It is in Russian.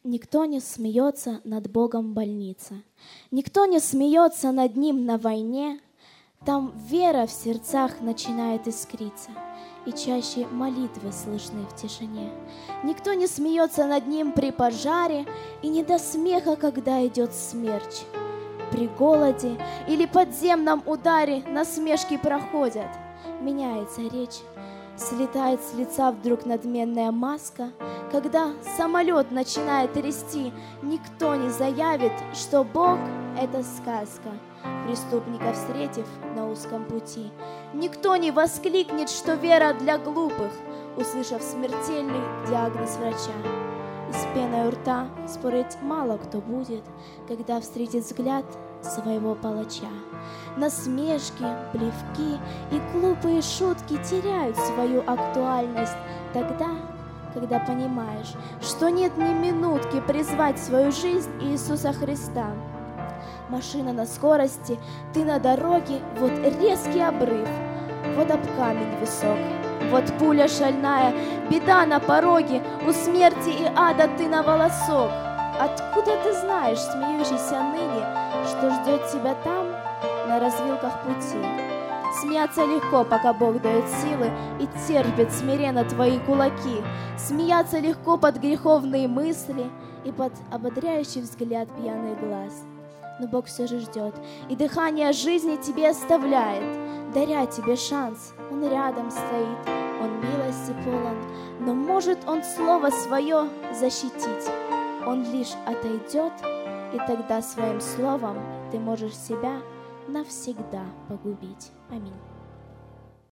Никто не смеется над Богом в больнице, никто не смеется над Ним на войне. Там вера в сердцах начинает искриться, и чаще молитвы слышны в тишине. Никто не смеется над Ним при пожаре, и не до смеха, когда идет смерч. При голоде или подземном ударе насмешки проходят, меняется речь. Слетает с лица вдруг надменная маска. Когда самолет начинает трясти, никто не заявит, что Бог — это сказка. Преступника встретив на узком пути, никто не воскликнет, что вера для глупых, услышав смертельный диагноз врача. И с пеной у рта спорить мало кто будет, когда встретит взгляд своего палача. Насмешки, плевки и глупые шутки теряют свою актуальность тогда, когда понимаешь, что нет ни минутки призвать в свою жизнь Иисуса Христа. Машина на скорости, ты на дороге, вот резкий обрыв, вот об камень высок, вот пуля шальная, беда на пороге, у смерти и ада ты на волосок. Откуда ты знаешь, смеющийся ныне, что ждет тебя там, на развилках пути? Смеяться легко, пока Бог дает силы и терпит смиренно твои кулаки. Смеяться легко под греховные мысли и под ободряющий взгляд пьяный глаз. Но Бог все же ждет, и дыхание жизни тебе оставляет, даря тебе шанс. Он рядом стоит, Он милости полон, но может Он слово свое защитить. Он лишь отойдет, и тогда своим словом ты можешь себя навсегда погубить. Аминь.